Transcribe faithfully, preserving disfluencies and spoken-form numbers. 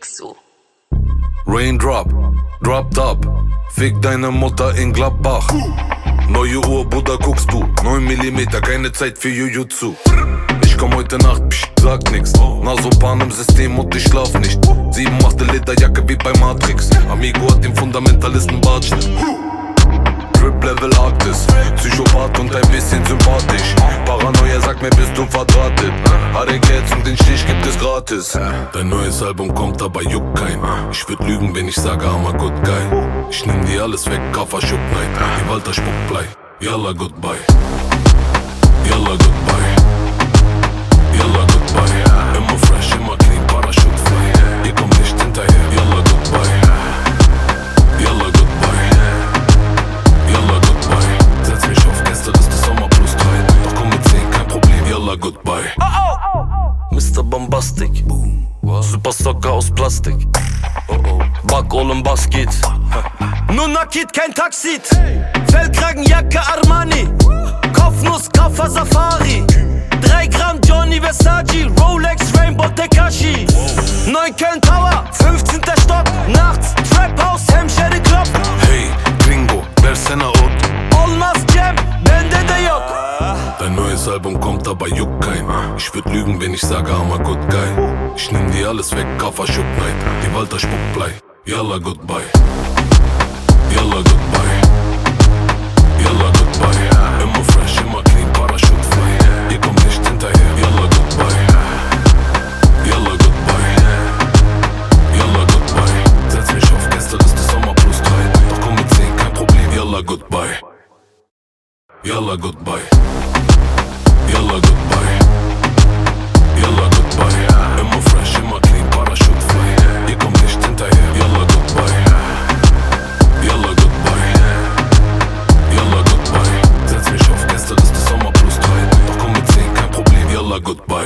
tickst du? Raindrop, dropped up, fick deine Mutter in Gladbach. Neue Uhr, Bruder, guckst du, neun Millimeter, keine Zeit für Jujutsu. Ich komm heute Nacht, psch, sag nix. Nasopan im System und ich schlaf nicht. Sieben machte Lederjacke wie bei Matrix. Amigo hat den Fundamentalisten Bartschnitt. Drip Level Arktis, Psychopath und ein bisschen sympathisch. Paranoia sagt mir, bist du verdrahtet. Harry Geld und den Stich gibt es gratis. Dein neues Album kommt, aber juckt kein. Ich würd lügen, wenn ich sage, hammer gut geil. Ich nehm dir alles weg, Kaffer Schuck Night. Die Walter Spuckblei, yalla goodbye. Yalla goodbye. Yalla goodbye. Immer fresh, immer clean, Parachute frei. Ihr kommt nicht hinterher, yalla goodbye. Yalla goodbye. Yalla goodbye. Setz mich auf Gästeliste Sommer plus drei. Doch komm mit zehn, kein Problem, yalla goodbye. Mister Bombastic, Super Socker aus Plastik. Back Olem Basket. Nur Nakit, kein Taxit. Fellkragenjacke Armani. Kopfnuss, Kaffer Safari. Drei Gramm Johnny Versace. Rolex, Rainbow Tekashi. Neukölln Tower, fünfzehnter Stock. Nachts, Trap House, Hemşehri Club. Hey, Gringo, versene Ot. Olmaz Cem, bende de yok. Dein neues Album kommt, aber juckt kein. Ich würd lügen, wenn ich sage, hammer gut geil. Ich nehm dir alles weg, Kaffer Schuck Night. Die Walter Spuckblei, yalla goodbye. Yalla goodbye. Yalla goodbye. Immer fresh, immer clean, Parachute frei. Ihr kommt nicht hinterher, yalla goodbye. Yalla goodbye. Yalla goodbye. Setz mich auf Gästeliste Sommer plus drei. Doch komm mit zehn, kein Problem, yalla goodbye. Yalla goodbye. Yalla goodbye.